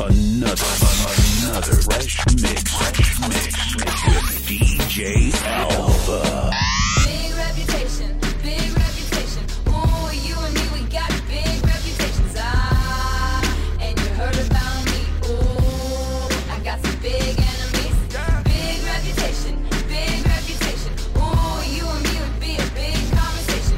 Another fresh mix with DJ Alpha. Big reputation. Ooh, you and me, we got big reputations. And you heard about me. Ooh, I got some big enemies. Big reputation. Ooh, you and me would be a big conversation.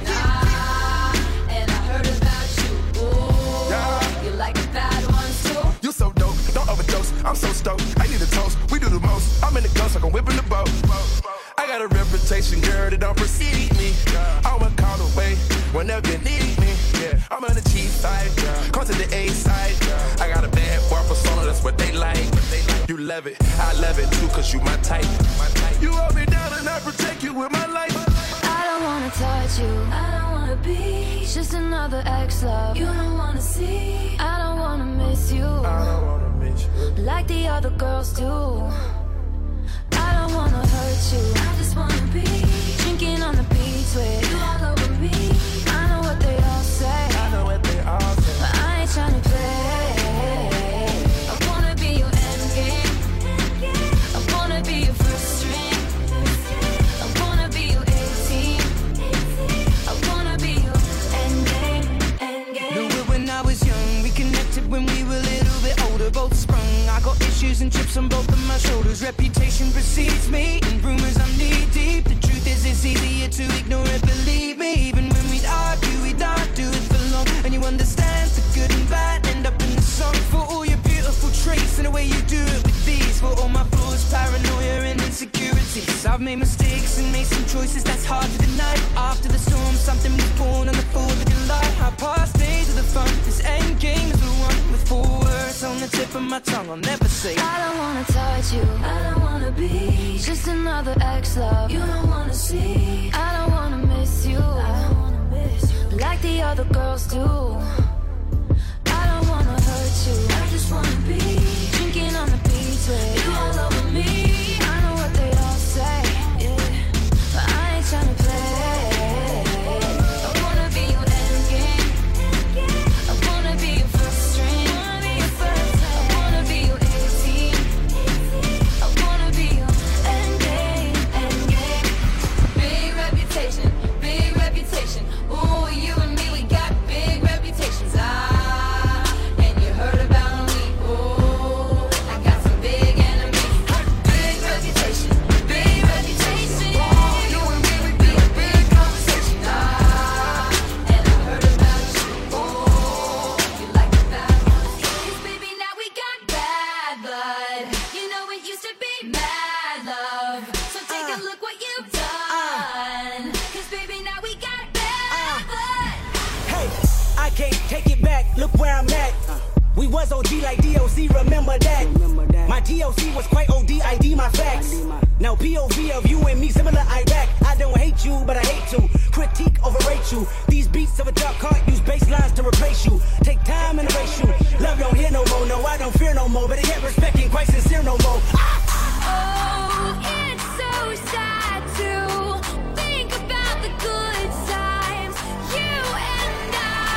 And I heard about you. Ooh, you like the bad ones too. You so dope, don't overdose. I'm so stoked, I need a toast. We do the most. I'm in the ghost, like I'm whipping the boat. I got a reputation, girl, that don't precede me. I'm a call away whenever you need me. I'm on the cheap side, come to the A side. I got a bad boy persona, that's what they like. You love it, I love it too, cause you my type. You hold me down and I protect you with my life. I don't wanna touch you, I don't wanna be just another ex-love. You don't wanna see, I don't wanna miss you, I don't wanna miss you like the other girls do. I don't wanna hurt you, I just wanna be drinking on the beach with you all over me. I know what they all say, I know what they all say, but I ain't tryna play. I wanna be your endgame, I wanna be your first string, I wanna be your 18, I wanna be your endgame. Knew it when I was young, we connected when we were a little bit older, both sprung. I got issues and chips on both of my shoulders. Reputation precedes me, and rumors I'm knee deep. The truth is it's easier to ignore it, believe me. Even when we'd argue, we'd not do it for long. And you understand the good and bad end up in the song. For all your beautiful traits and the way you do it with these. For all my flaws, paranoia and insecurities. I've made mistakes and made some choices that's hard to deny. After the storm, something was born on the 4th of July. Our past days are the fun, this end game is the one. With 4 words on the tip of my tongue, I'll never say I don't wanna touch you, I don't wanna be just another ex-love. You don't wanna see, I don't wanna miss you, like the other girls do. I don't wanna hurt you, I just wanna be drinking on the beach with you all over me. I know what they all say, yeah, but I ain't tryna play. I wanna be your endgame, I wanna be your first string, I wanna be your 18, I wanna be your endgame. Big reputation. Ooh, you and me, we got big reputations. And you heard about me. Ooh, I got some big enemies. Big reputation. Ooh, you and me, we be a big conversation. And I heard about you. Ooh, you like the bad ones. 'Cause baby, now we got bad blood. You know it used to be mad love. So take a look what you've done. 'Cause baby, now we got bad blood. Hey, I can't take it back, look where I'm at. We was OG like DOC, remember that. My DOC was quite OD, ID my facts. Now POV of you and me, similar Iraq. I don't hate you, but I hate to critique, overrate you. These beats of a dark heart use bass lines to replace you. Take time and erase you. Love don't hear no more, no, I don't fear no more. But I get respect ain't quite sincere no more. Oh, it's so sad to think about the good times, you and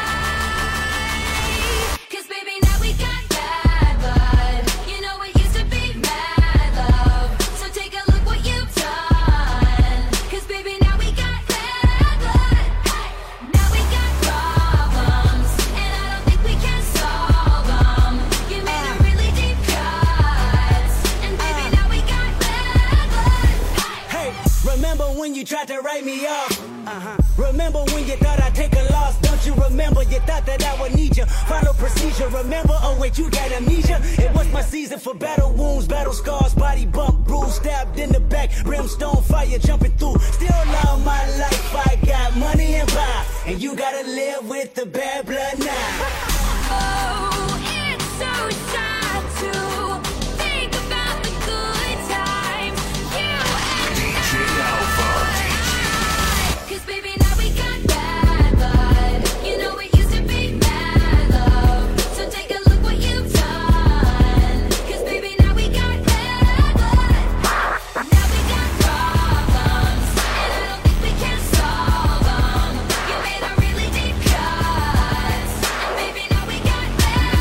I. 'Cause baby, now we got bad blood. You know it used to be mad love. So take a look what you've done. 'Cause baby, now we got bad blood. Now we got problems, and I don't think we can solve them. You made a really deep cuts, and baby, now we got bad blood. Hey, remember when you tried to write me off? Remember when you thought I'd take a loss? Don't you remember you thought that I would need you? Follow procedure, remember? Oh wait, you got amnesia? It was my season for battle wounds, battle scars, body bump, bruise, stabbed in the back, brimstone fire jumping through. Still love my life, I got money and power, and you gotta live with the bad blood now. Oh, it's so sad to think about the good times, you and DJ Alpha. 'cause baby, now we got bad blood. You know it used to be mad love. So take a look what you've done. 'Cause baby, now we got bad blood. Now we got problems, and I don't think we can solve them. You made a really deep cuts, and baby, now we got bad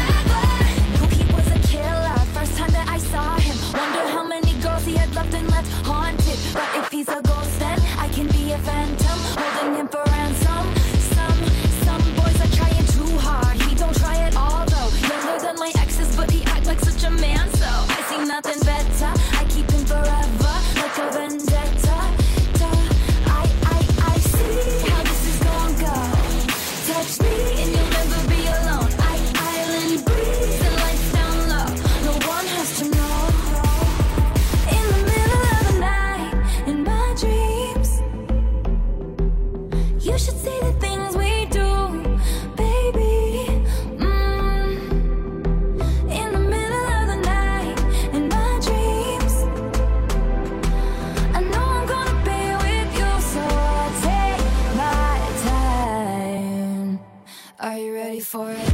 Are you ready for it?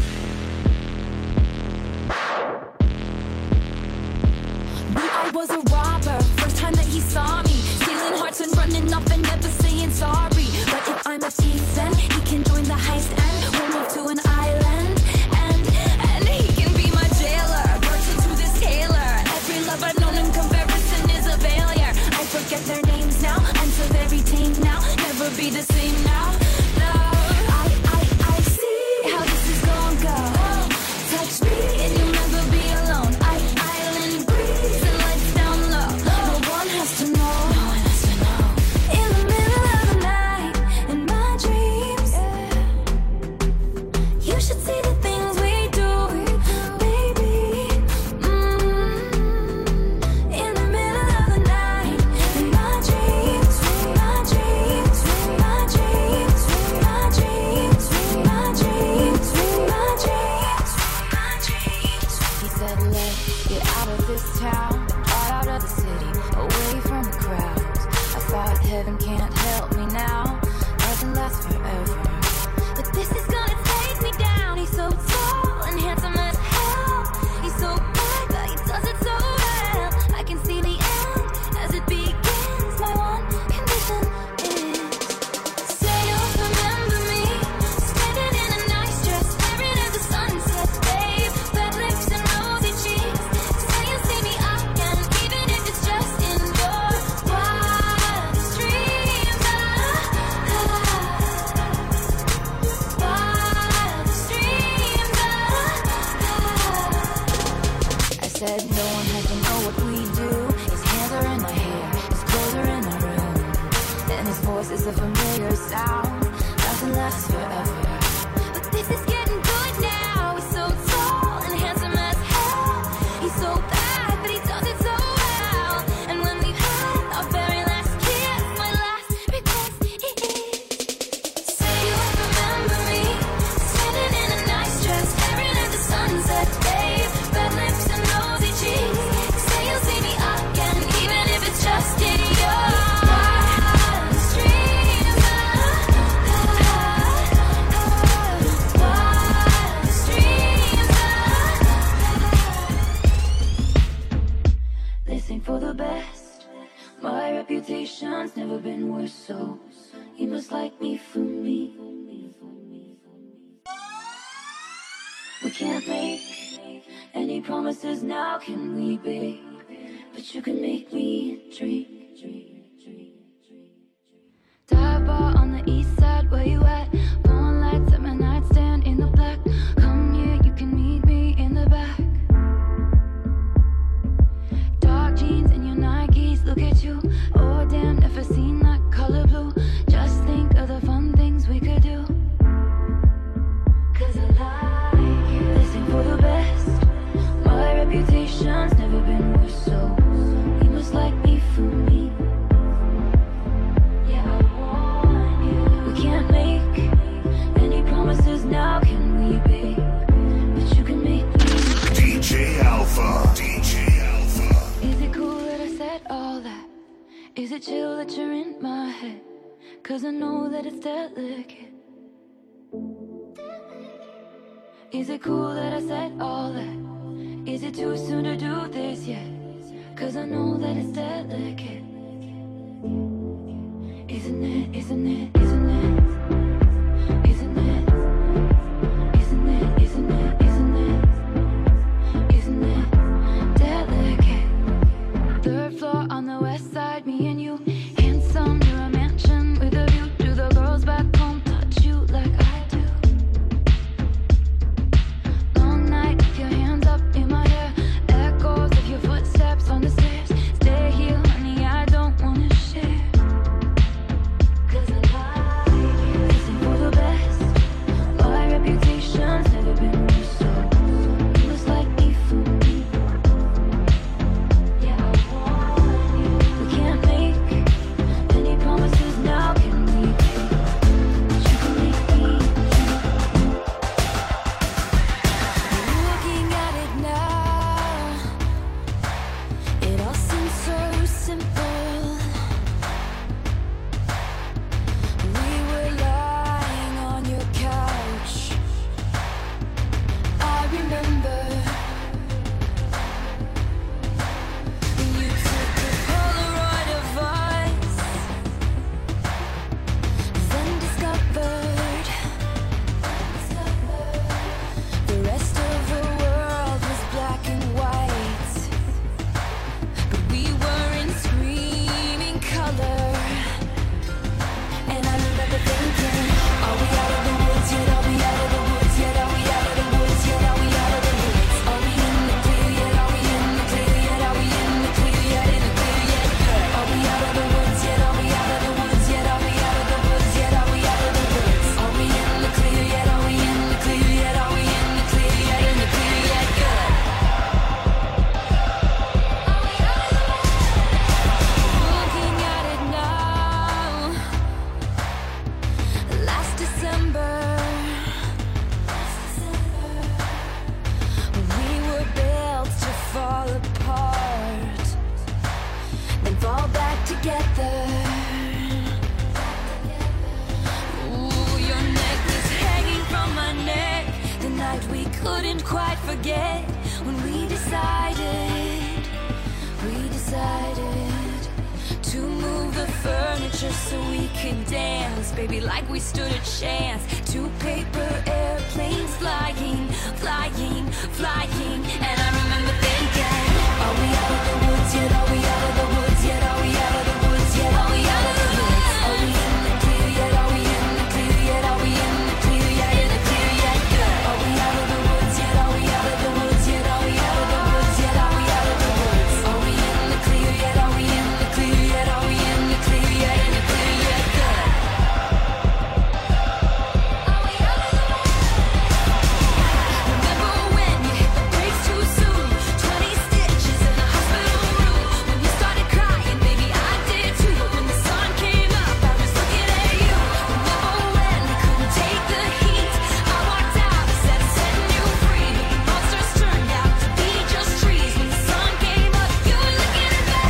I was a robber, first time that he saw me, stealing hearts and running off and never saying sorry. But if I'm a thief, then he can join the heist and we'll move to an island. And he can be my jailer, person to this tailor. Every love I've known in comparison is a failure. I forget their names now, I'm so very tame now, never be the same now. No, I see how this is gonna go. Touch me and you'll never be alone. Island breeze and lights down low. No one has to know. No one has to know. In the middle of the night, in my dreams, you should see the things we do, baby. In the middle of the night, in my dreams, my dreams, my dreams, my dreams, my dreams, my dreams, my dreams. He said, let's get out of this town, out of the city, away from the crowds. I thought heaven can't help me now, doesn't last forever. But this is gonna take me down. He's so tall and handsome as hell. He's so bad, but he does it so well. I can see the end as it begins. My one condition is, say you'll remember me, standing in a nice dress, staring at the sunset, babe. Red lips and rosy cheeks. Say you'll see me again, even if it's just in your wildest dreams. Wildest dreams. I said no one has to know what we do. His hands are in my hair, his clothes are in my room, and his voice is a familiar sound. Doesn't last forever, but this is getting good now. He's so tall and handsome as hell. He's so bad, but he does it so well. And when we've had our very last kiss, my last request is, say you'll remember me, standing in a nice dress, staring at the sunset, babe. Red lips and rosy cheeks. Say you'll see me again, even if it's just in your wildest dreams. Wildest dreams. This ain't for the best. My reputation's never been worse, so you must like me for me. We can't make any promises now, can we, babe? But you can make me drink. Dive bar on the east side, where you at? Phone lights at my nightstand in the black. Come here, you can meet me in the back. Dark jeans and your Nikes, look at you. Oh damn, never seen that color blue. Just think of the fun things we could do. 'Cause I like you. This ain't for the best. My reputation's never been worse, so you must like me for me. Yeah, I want you. We can't make any promises now, can we, babe? But you can make me. DJ Alpha. DJ Alpha. Is it cool that I said all that? Is it chill that you're in my head? 'Cause I know that it's delicate. Is it cool that I said all that? Is it too soon to do this yet? 'Cause I know that it's delicate. Isn't it, isn't it, isn't it? Isn't it? Isn't it, isn't it, isn't it? Isn't it delicate? Third floor on the west side, me and you. Handsome, near a mansion with a view. Do the girls back home touch you like I do? Long night, with your hands up in my hair. Echoes of your footsteps on the stairs. Stay here, honey, I don't wanna share. 'Cause I like you. we couldn't quite forget when we decided to move the furniture so we could dance, baby, like we stood a chance. 2 paper airplanes flying, flying, flying. And I remember thinking, are we out of the woods yet? Are we out of the woods yet? Are we out of the woods yet? Are we out of the woods? Are we in the clear yet? Are we in the clear yet? Are we in the clear yet? In the clear yet? Are we out of the woods yet? Are we out of the woods yet? Are we out of the woods yet? Are we out of the woods? Are we in the clear yet? Are we in the clear yet? Are we in the clear yet? In the clear yet? Are we out of the woods? Remember when you hit the brakes too soon? 20 stitches in the hospital room. When you started crying, baby, I did too. When the sun came up, I was looking at you. Remember when we couldn't take the heat? I walked out, I said I'm setting you free. But the monsters turned out to be just trees. When the sun came up, you were looking at me.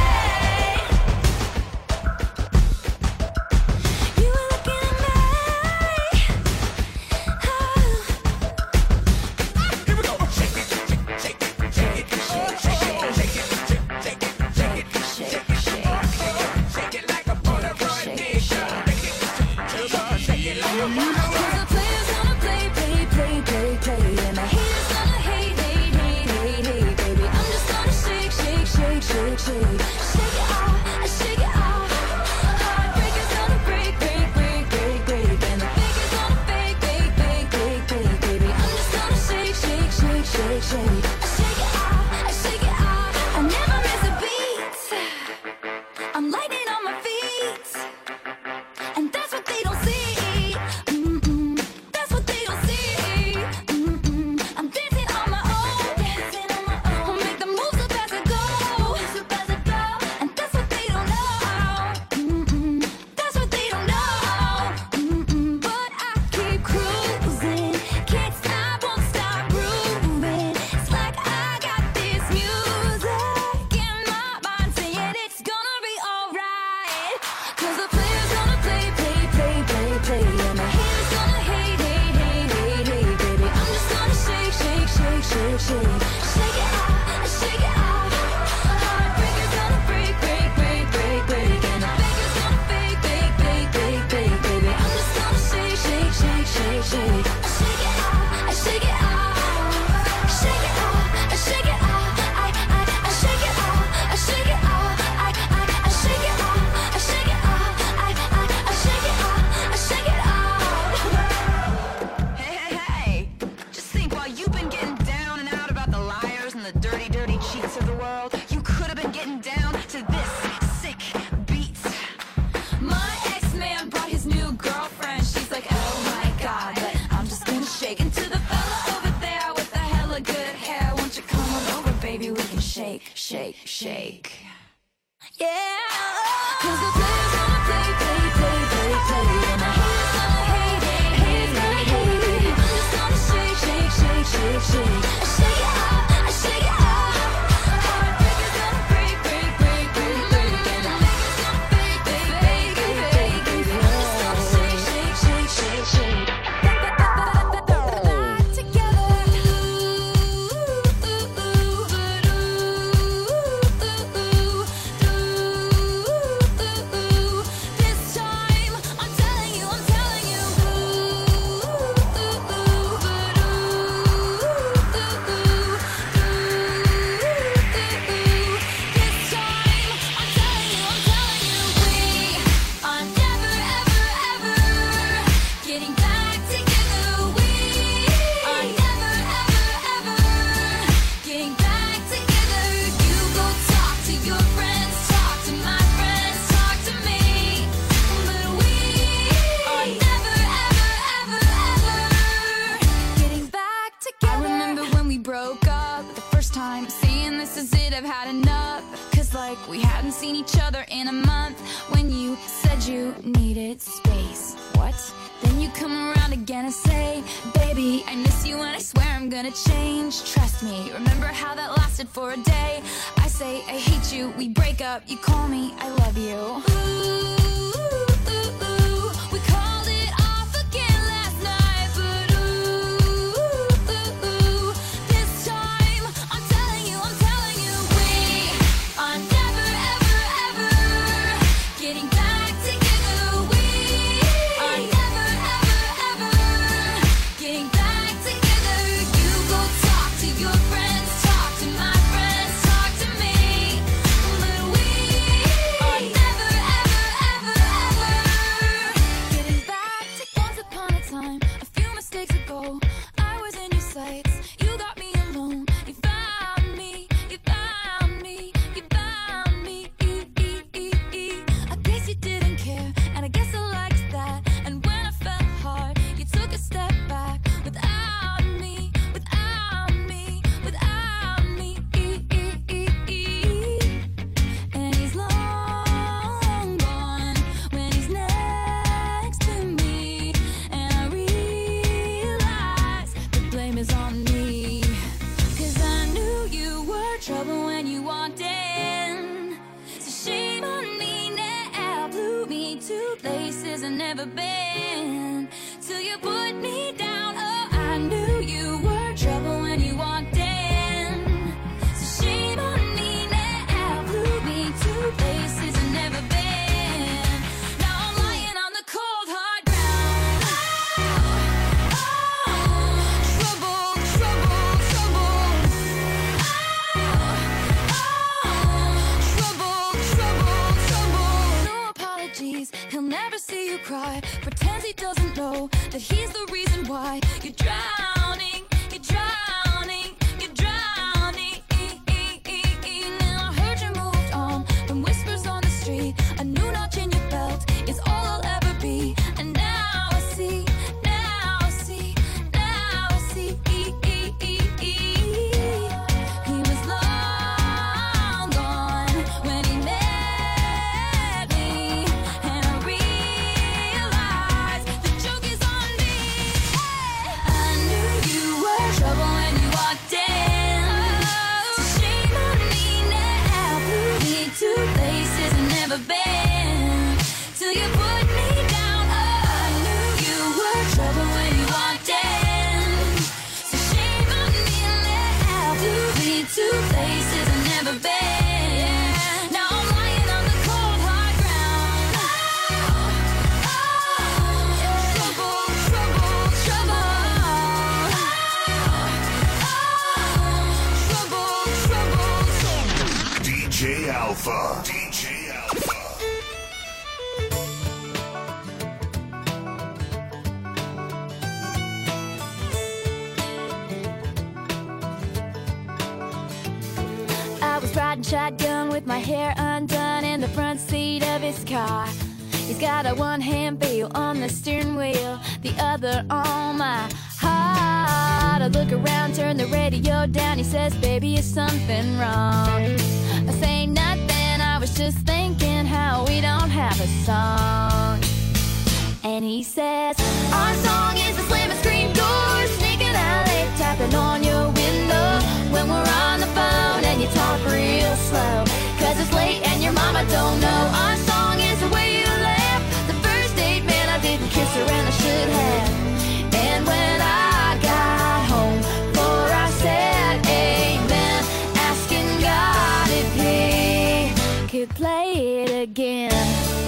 You were looking at me. Here we go. Shake it, shake it, shake it, shake it, shake it, shake it, shake it, shake it, shake it, shake it like a Polaroid picture. Shake it like a Polaroid. 'Cause the players gonna play, play, play, play, play. And the haters gonna hate, hate, hate, hate, hate, baby. I'm just gonna shake, shake, shake, shake, shake. Shake it off, shake it off. Heartbreakers gonna break, break, break, break, break. And the fakers gonna fake, fake, fake, fake, fake, baby. I'm just gonna shake, shake, shake, shake, shake. Shake it off, shake it off. I never miss a beat. I'm lightning on my feet. And that's what they don't see. That's what they don't see. I'm dancing on my own. I'll make the moves up as I go. And that's what they don't know. That's what they don't know. But I keep cruising. Can't stop, won't stop grooving. It's like I got this music in my mind saying it's gonna be alright. 'Cause the players gonna play, play, play, play, play. And the haters gonna hate, hate, hate, hate, hate, baby. I'm just gonna shake, shake, shake, shake, shake. Shake it off, shake it off. Heartbreakers gonna break, break, break, break, break. And the fakers gonna fake, fake, fake, fake, fake, baby. I'm just gonna shake, shake, shake, shake, shake. Shake it off, shake it off. Shake it off, shake it off. I shake it off, shake it off. I shake it off, shake it off. I shake it off, shake it off. Hey, hey, hey! Just think, while you've been getting down and out about the liars and the dirty, dirty cheats of the world, you could have been getting down to this sick beat. My ex-man brought his new girlfriend. She's like, oh my god, but I'm just gonna shake. And to the fella over there with the hella good hair, won't you come on over, baby? We can shake, shake, shake. Yeah. 'Cause the players gonna play, play, play, play, play. And the haters gonna hate, hate, hate, hate, hate. I'm just gonna shake, shake, shake, shake, shake. Shake it off, shake it off. Heartbreakers gonna break, break, break, break, break. And the fakers gonna fake, fake, fake, fake, fake, baby. I'm just gonna shake, shake, shake, shake, shake. Not together. This time, I'm telling you, I'm telling you. This time, I'm telling you, I'm telling you. We are never, ever, ever getting back together. We are never, ever, ever getting back together. You go talk to your friends, talk to my friends, talk to me. But we are never, ever, ever, ever getting back together. I remember when we broke up the first time, saying this is it, I've had enough. 'Cause like we hadn't seen each other in a month. When you said you needed space, what? Then you come around again and say, baby, I miss you and I swear I'm gonna change. Trust me, remember how that lasted for a day? I say I hate you, we break up, you call me, I love you. We called it off again last night, but go. I was in your sights, you got me alone. You found me, you found me, you found me. I guess you didn't care, and I guess I liked that. And when I fell hard, you took a step back. Without me, without me, without me. And he's long gone when he's next to me. And I realize the blame is on me. 'Cause I knew you were trouble when you walked in. So shame on me now. Blew me to places I've never been. Till you put me down. Oh, I knew you were trouble when you walked in. So shame on me now. Blew me to places I've never been. Now I'm lying on the cold hard ground. Trouble, trouble, trouble. Trouble, trouble, trouble. No apologies, he'll never see you cry. Pretends he doesn't know that he's the reason why you're drowning, you're drowning, you're drowning. And I heard you moved on from whispers on the street. A new notch in your belt is all I'll ever be. And now I see, now I see, now I see. He was long gone when he met me. And I realized the joke is on me. I knew you were trouble when you walked in. So shame on me now. Blew me to places I've never been. Till you put me down. Oh, I knew you were trouble when you walked in. So shame on me now. Blew me to places I've never been. Now I'm lying on the cold hard ground. Trouble, trouble, trouble. Trouble, trouble, trouble. DJ Alpha. DJ Alpha. I was riding shotgun with my hair undone in the front seat of his car. He's got a one-hand feel on the steering wheel, the other on my heart. I look around, turn the radio down. He says, baby, is something wrong? I say nothing, I was just thinking how we don't have a song. And he says, our song is the slam and scream door, sneaking out late, tapping on your window when we're on the phone and you talk real slow. 'Cause it's late and your mama don't know. Our song is the way you laugh. The first date, man, I didn't kiss her and I should have. And when I got home, for I said amen, asking God if he could play it again.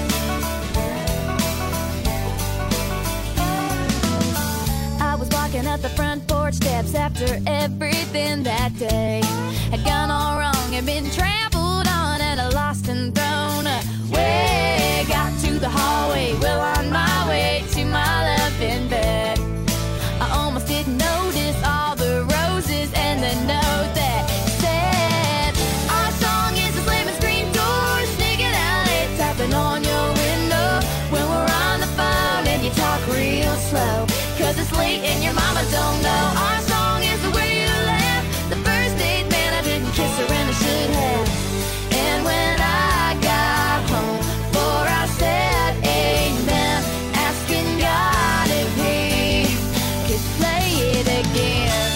I was walking up the front porch steps after everything that day had gone all wrong and been trampled on and lost and thrown away. Got to the hallway, well on my way to my loving bed. I almost didn't notice all the roses and the note that said, our song is the slam and scream door, sneaking out late, tapping on your window when we're on the phone and you talk real slow. 'Cause it's late and your mama don't know. Our song is the way you laugh. The first date, man, I didn't kiss her and I should have. And when I got home, for I said amen, asking God if he could play it again.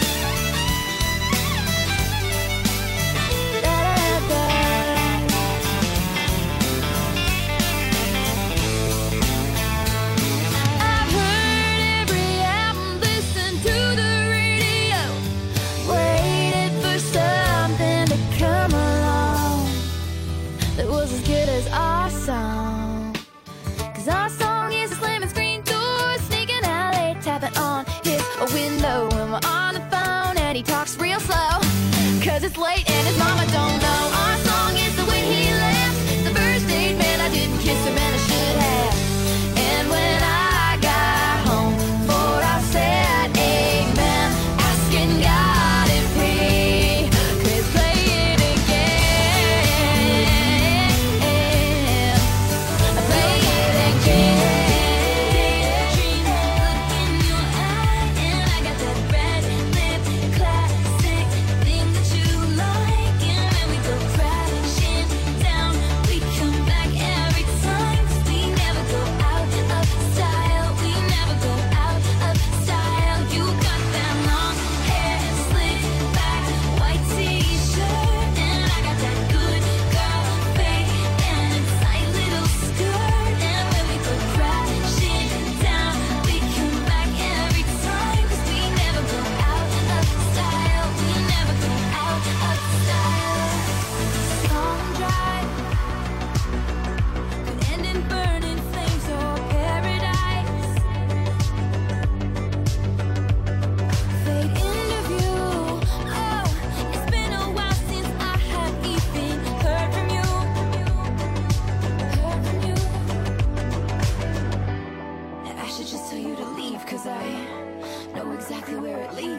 Da-da-da-da. I've heard every album, listened to the radio, waited for something to come along that was as good as our song. 'Cause our song is a slam and screen door, sneaking out late, tapping on his window when we're on the phone and he talks real slow. 'Cause it's late and his mama don't know. Our song is the way he laughs. The first date, man, I didn't kiss him and I should have. And when I got home, for I said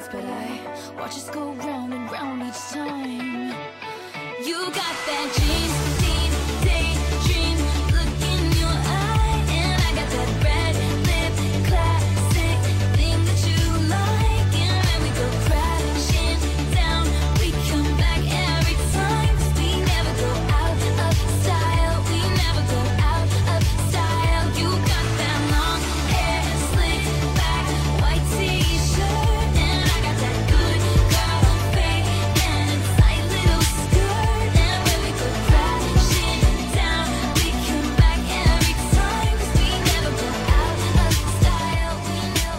nights, but I watch us go round and round each time. You got that daydream look in your eye, and I got that red lip classic thing that you like. And when we go crashing down, we come back every time. 'Cause we never go out of style. We never go out of style. You got that long hair, slick back, white t-shirt, and I got that good girl fade and a tight little skirt. And when we go crashing down, we come back every time. 'Cause we never go out of style. We know.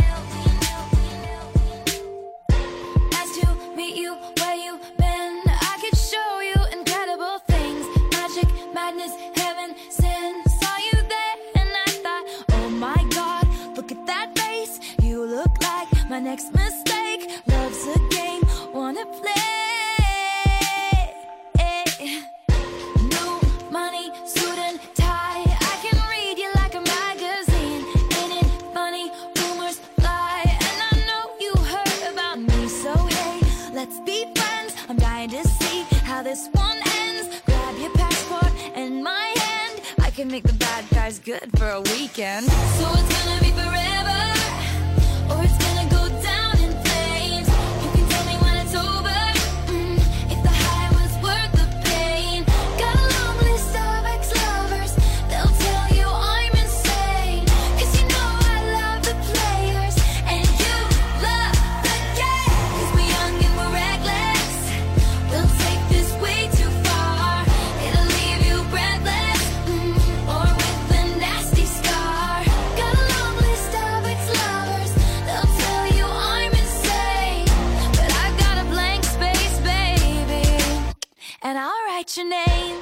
Nice to meet you, where you been? I could show you incredible things. Magic, madness, heaven, sin. Saw you there and I thought, oh my God, look at that face. You look like my next mistake. Love's a game, wanna play. New money, suit and tie. I can read you like a magazine. Ain't it funny? Rumors fly, and I know you heard about me. So hey, let's be friends. I'm dying to see how this one ends. Grab your passport and my hand. I can make the bad guys good for a weekend. So it's gonna be forever, or it's gonna go down in flames. You can tell me when it's over, if the high was worth the pain. Got a long list of ex-lovers, they'll tell you I'm insane. 'Cause you know I love the players, and you love the game. 'Cause we're young and we're reckless, we'll take this way too far. It'll leave you breathless, or with a nasty scar. Got a long list of ex-lovers, they'll tell you I'm insane. But I've got a blank space, baby, and I'll write your name.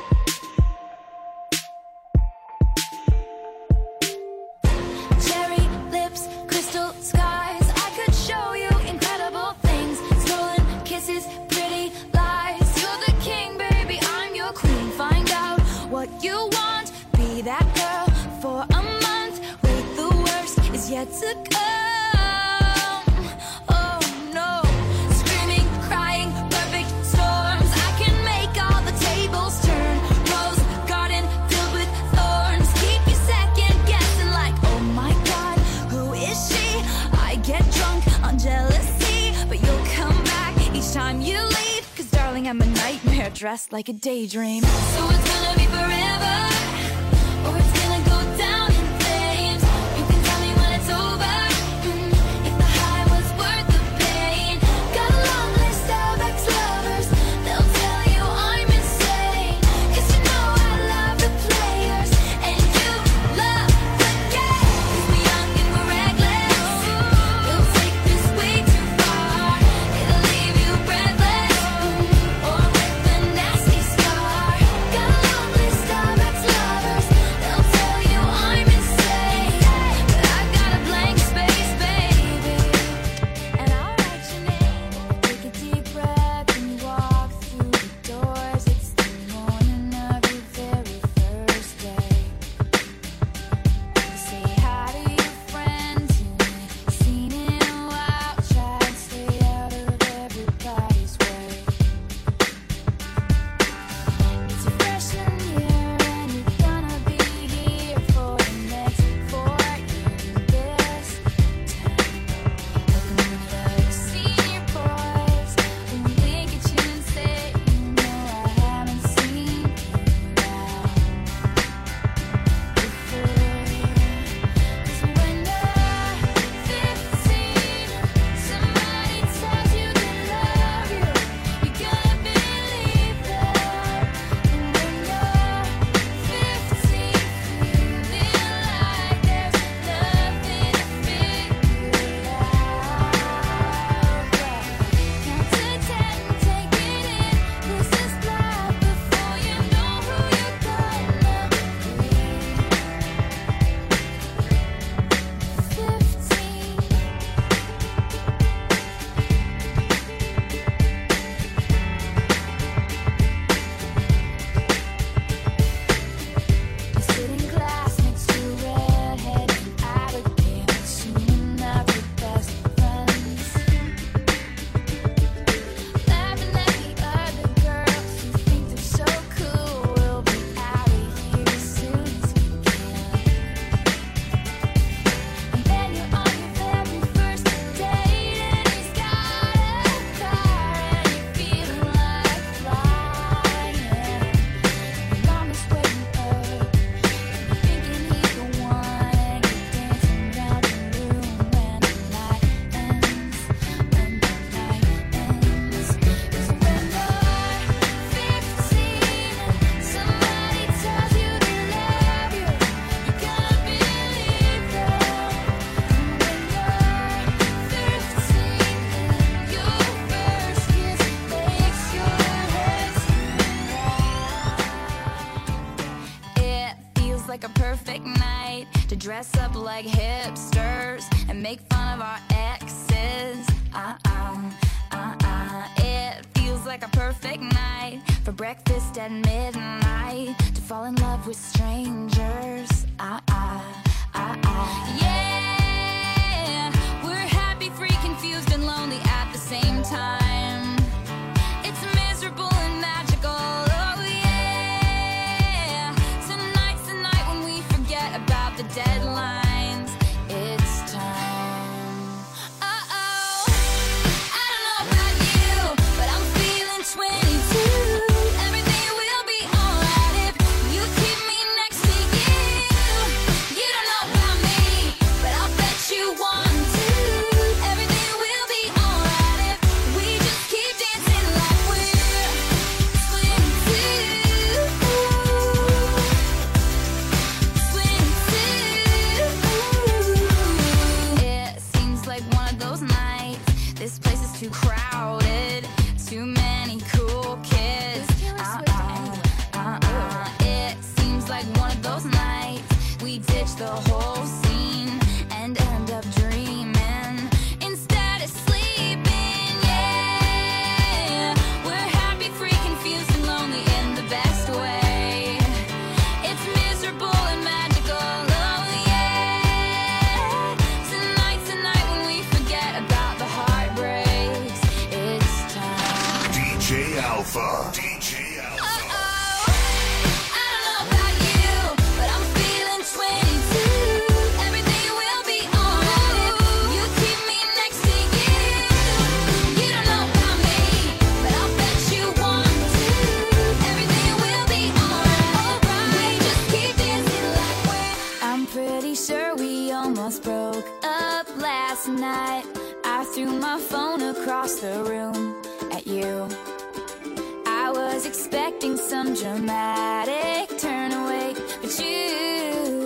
Cherry lips, crystal skies. I could show you incredible things. Stolen kisses, pretty lies. You're the king, baby, I'm your queen. Find out what you want, be that girl for a month. Wait, the worst is yet to come. Oh no, screaming, crying, perfect storms. I can make all the tables turn. Rose garden filled with thorns. Keep you second guessing like, oh my God, who is she? I get drunk on jealousy, but you'll come back each time you leave. 'Cause darling, I'm a nightmare dressed like a daydream. So it's gonna be forever, or it's gonna go down in flames. You can tell me when it's over, if the high was worth the pain. Got a long list of ex-lovers, they'll tell you I'm insane. 'Cause you know I love the players, and you love the game. 'Cause we're young and we're reckless, we'll take this way too far. It'll leave you breathless, or with a nasty scar. Got a long list of ex-lovers, they'll tell dress up like hipsters and make fun of our exes. It feels like a perfect night for breakfast at midnight to fall in love with strangers. Yeah, we're happy, free, confused, and lonely at the same time. It's miserable and magical. Oh yeah, tonight's the night when we forget about the deadlines. It's time. Uh-oh, I don't know about you, but I'm feeling 22. Everything will be alright if you keep me next to you. You don't know about me, but I'll bet you want to. Everything will be alright if we just keep dancing like we're 22. It seems like one of those nights. This place is too crowded, too many cool kids. It seems like one of those nights we ditch the whole scene and end up dreaming instead of sleeping. Yeah, we're happy, free, confused, and lonely in the best way. It's miserable and magical. Oh yeah, tonight's the night when we forget about the heartbreaks. It's time. DJ Alpha. DJ Alpha. Uh-oh, I don't know about you, but I'm feeling 22. Everything will be alright if you keep me next to you. You don't know about me, but I'll bet you want to. Everything will be alright. We just keep dancing like we're. I'm pretty sure we almost broke up last night. I threw my phone across the room at you. I was expecting some dramatic turn away, but you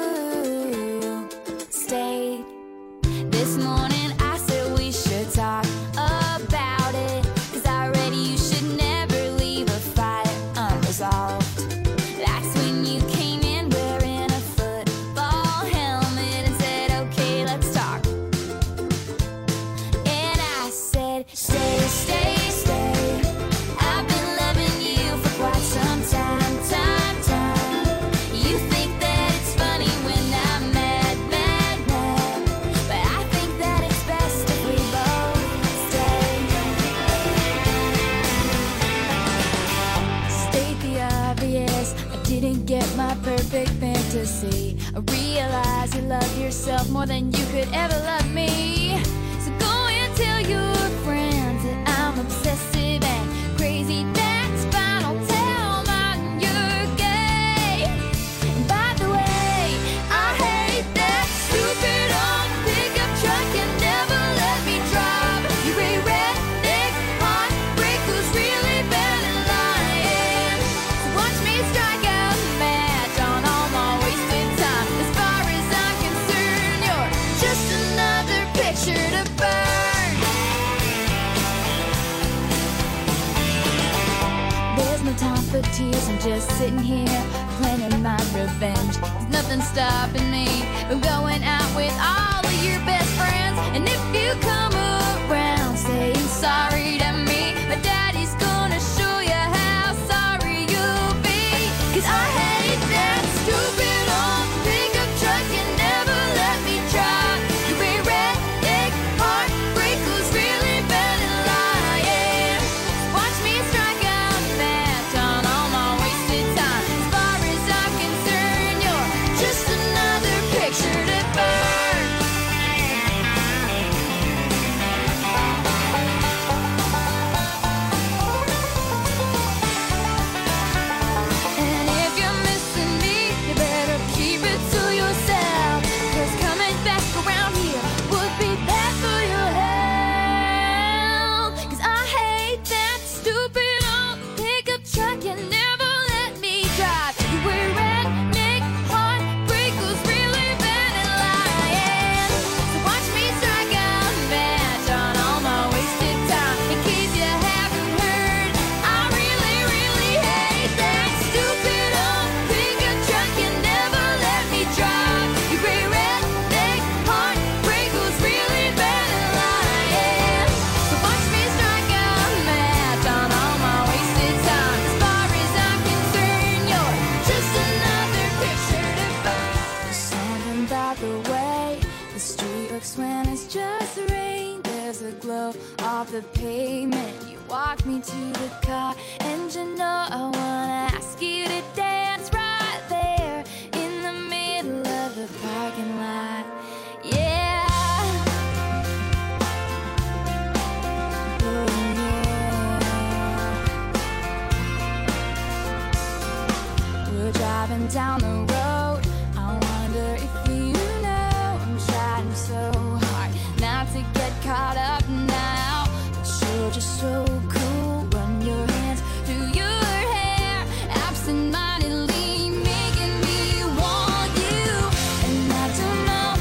stayed. This morning I said we should talk about it, 'cause I read you should never leave a fight unresolved. That's when you came in wearing a football helmet and said, okay, let's talk. And I said, stay, stay, stay. I've been loving you for quite some time. You think that it's funny when I'm mad. But I think that it's best if we both stay. State the obvious, I didn't get my perfect fantasy. I realize you love yourself more than you could ever love me. So go and tell your friends that I'm obsessive and crazy. That's fine, I'll tell mine you're gay. And by the way, I hate that stupid old pickup truck and never let me drive. You're a redneck heartbreak who's really bad at lying. So watch me strike out the match on all my wasted time. As far as I'm concerned, you're just another picture to burn. There's no time for tears, I'm just sitting here planning my revenge. There's nothing stopping me from going out with all of your best friends. And if you come around saying sorry to me, my daddy's gonna show you how sorry you'll be. 'Cause I hate that stupid old pickup truck and never let me drive. You're a redneck heartbreak who's really bad at lying. Watch me strike out the match on all my wasted time. As far as I'm concerned, you're just another picture to as the glow of the pavement. You walked me to the car, and you know I wanna ask you to dance right there in the middle of the parking lot. Yeah. Oh, yeah. We're driving down the road. I wonder if you know I'm trying so hard not to get caught up now, but you're just so cool. Run your hands through your hair, absent-mindedly making me want you. And I don't know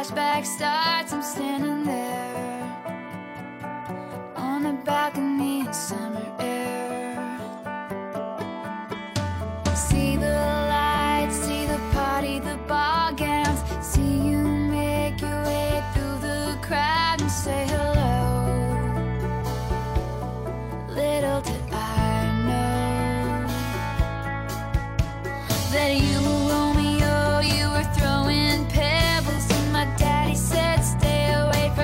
flashback starts, I'm standing there on the balcony in summer air. See the lights, see the party, the ball gowns. See you make your way through the crowd and say hello. Little did I know that you were Romeo, you were throwing pebbles, and my daddy said stay away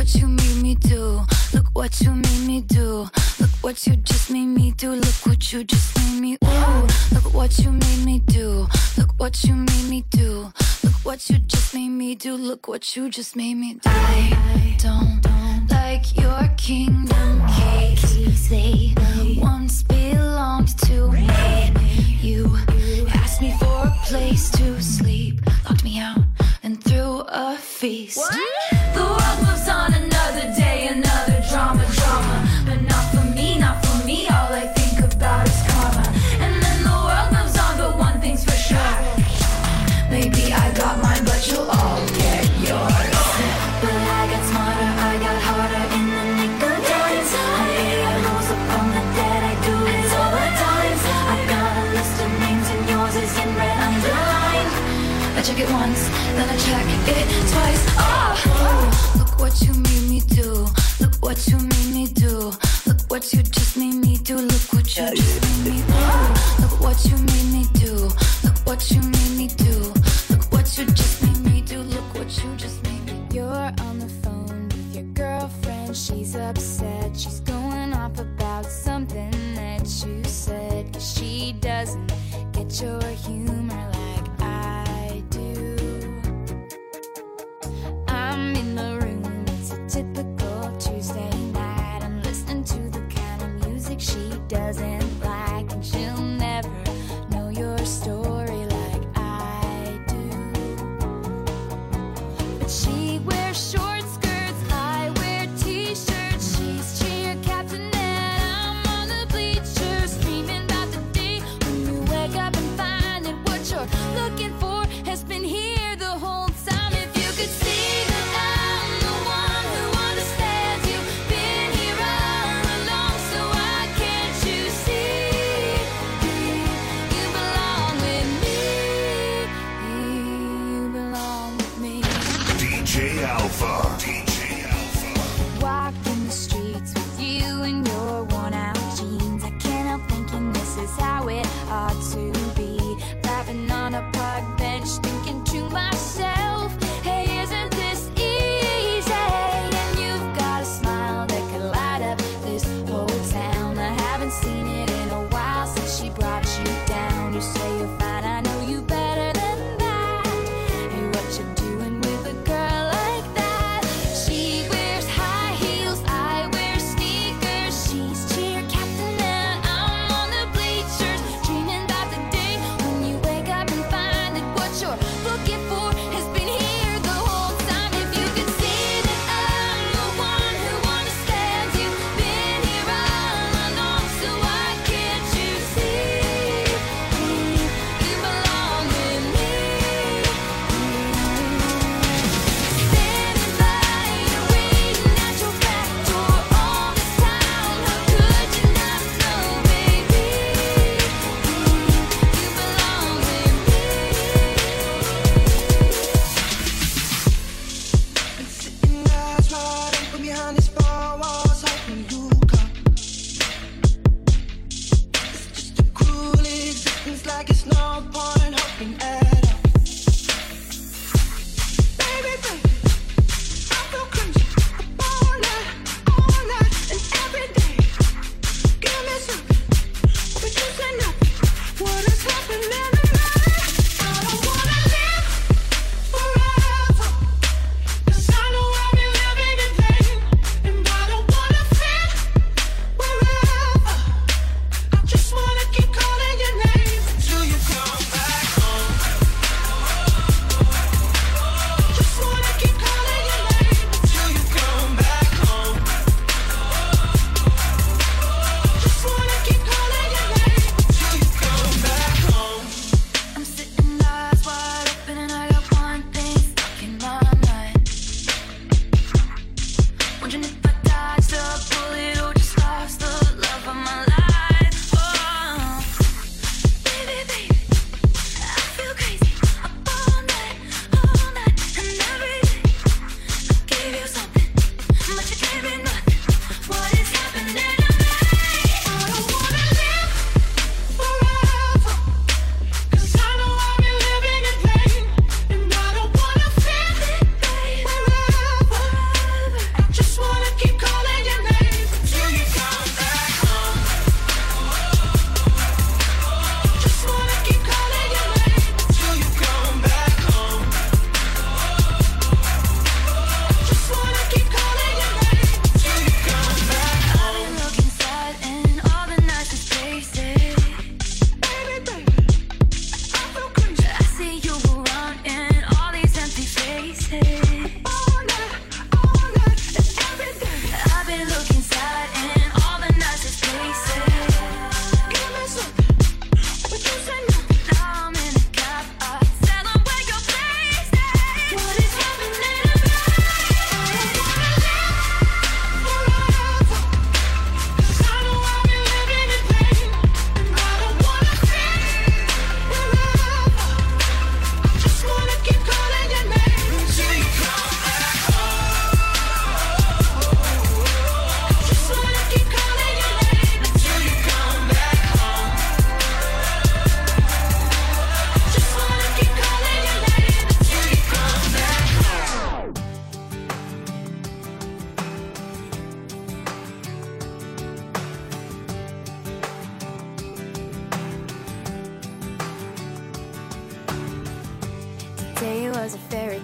what you made me do. Look what you made me do. Look what you just made me do. Look what you just made me. Ooh, look what you made me do. Look what you made me do. Look what you just made me do. Look what you just made me do. I don't like your kingdom keys. They once belonged to me. You asked me for a place to sleep, locked me out and threw a feast. What? The world moves on another day, another drama, but not for me, not for me. All I think about is karma. And then the world moves on, but one thing's for sure. Maybe I got mine, but you'll all get yours. But I got smarter, I got harder in the nick of time. I rose up from the dead, I do it all the times. I got a list of names and yours is in red underlined. I check it once, then I check it twice. Oh, look what you made me do. Look what you made me do. Look what you just made me do. Look what you just made me do. Look what you made me do. Look what you made me do. Look what you just made me do. Look what you just made me do. You're on the phone with your girlfriend. She's upset. She's going off about something that you said. 'Cause she doesn't get your humor like I do. I'm in the room. It's a typical Tuesday night. I'm listening to the kind of music she doesn't like. And she'll never know your story like I do. But she wears short skirts, I wear t-shirts. She's cheer captain and I'm on the bleachers, dreaming about the day when you wake up and find that what you're looking for has been here the whole time. If you could see that I'm the one who understands you, been here all along, so why can't you see?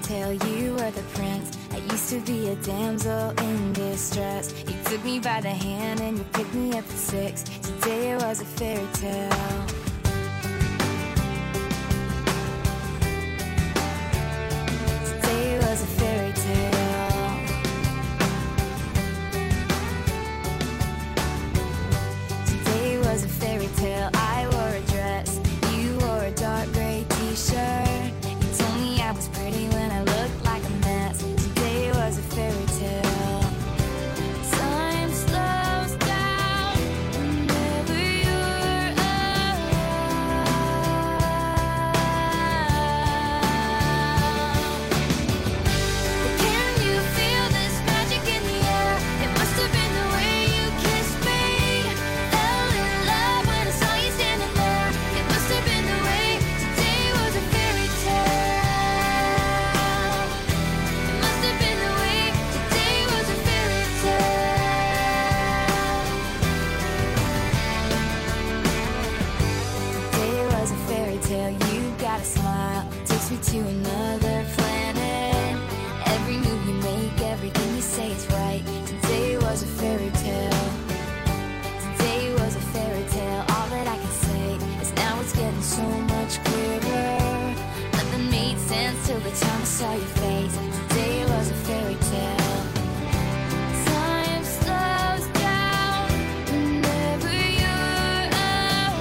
tale, you were the prince. I used to be a damsel in distress. You took me by the hand and you picked me up at 6. Today it was a fairy tale. Today was a fairy tale. Today was a fairy tale. I wore a dress, you wore a dark gray t-shirt. You told me I was pretty when I looked like a mess. Today was a fairy tale. Time slows down whenever you're around. But can you feel this magic in the air? It must have been the way you kissed me. Fell in love when I saw you standing there. It must have been the way. Today was a fairy tale. It must have been the way. Today was a fairy tale. Today was a fairy tale. You got a smile, takes me to another planet. Every move you make, everything you say is right. Today was a fairy tale. Today was a fairy tale. All that I can say is now it's getting so much clearer. Nothing made sense till the time I saw your face. Today was a fairy tale. Time slows down whenever you're around.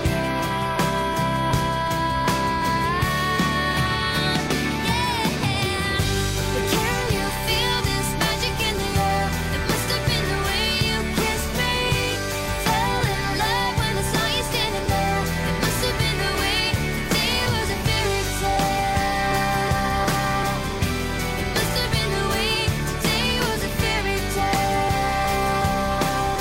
Yeah. But can you feel this magic in the air? It must have been the way you kissed me. Fell in love when I saw you standing there. It must have been the way. Today was a fairy tale. It must have been the way. Today was a fairy tale.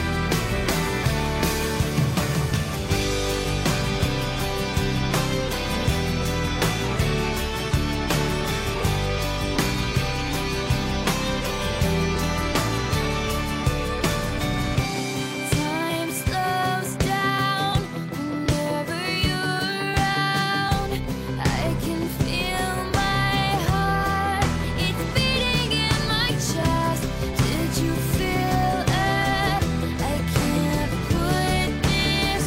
Time slows down whenever you're around. I can feel my heart, it's beating in my chest. Did you feel it? I can't put this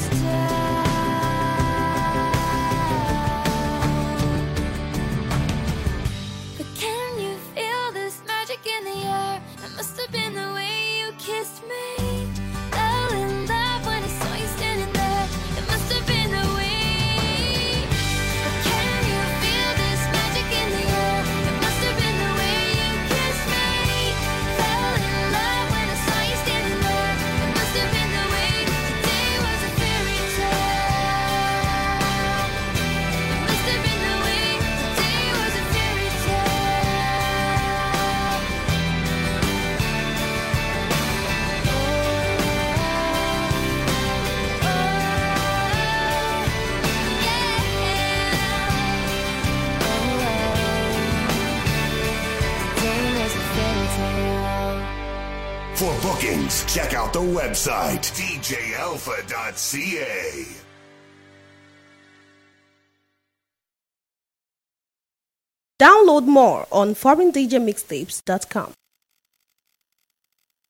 down. But can you feel this magic in the air? It must have been the way you kissed me. Fell in love when I saw you standing there. It must have been the way. But can you feel this magic in the air? It must have been the way you kissed me. Fell in love when I saw you standing there. It must have been the way. Today was a fairy tale. It must have been the way. Today was a fairy tale. For bookings, check out the website djalpha.ca. Download more on foreigndjmixtapes.com.